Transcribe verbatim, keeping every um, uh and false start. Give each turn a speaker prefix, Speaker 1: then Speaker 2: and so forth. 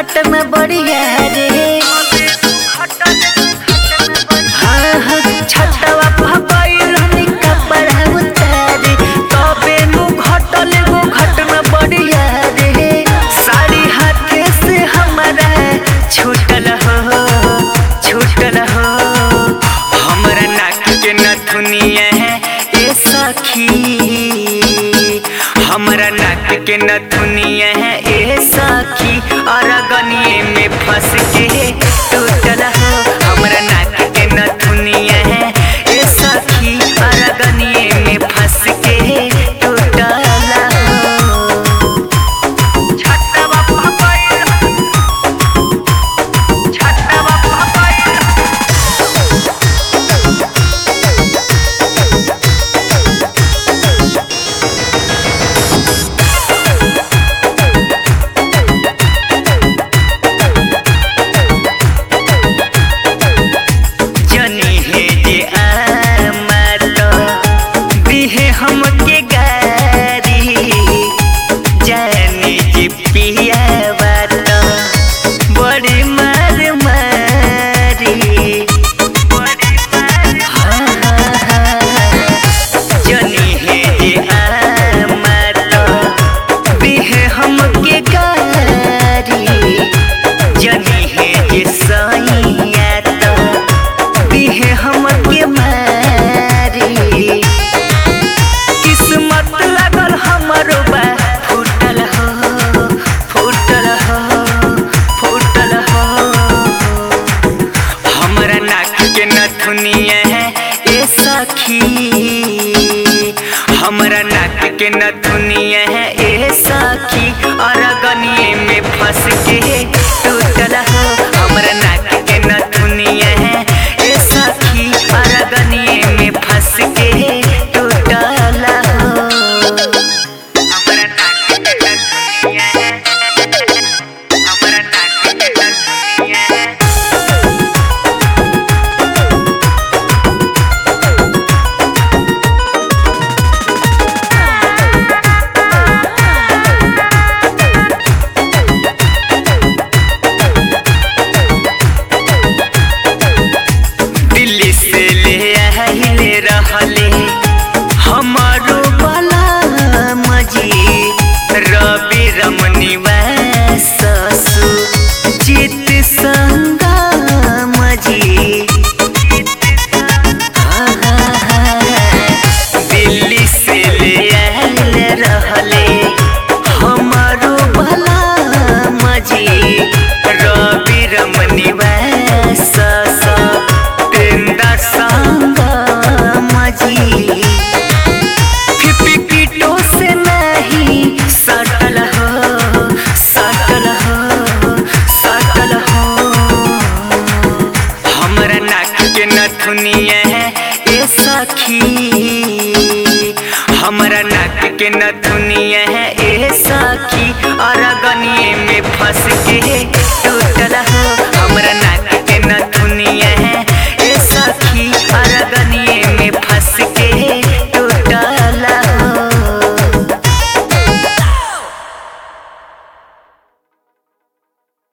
Speaker 1: घटना बढ़िया रे। हाँ हाँ छतवा भइल हनी कपड़ा उतारे तबे नु घटल एगो घटना बढ़िया रे। साड़ी हाथे से हमारा छूटल हो छूटल हो। हमरा नाक के नथुनिया है ए सखी, हमरा नाक के नथुनिया है ए सखी। अरगनिए में फंस के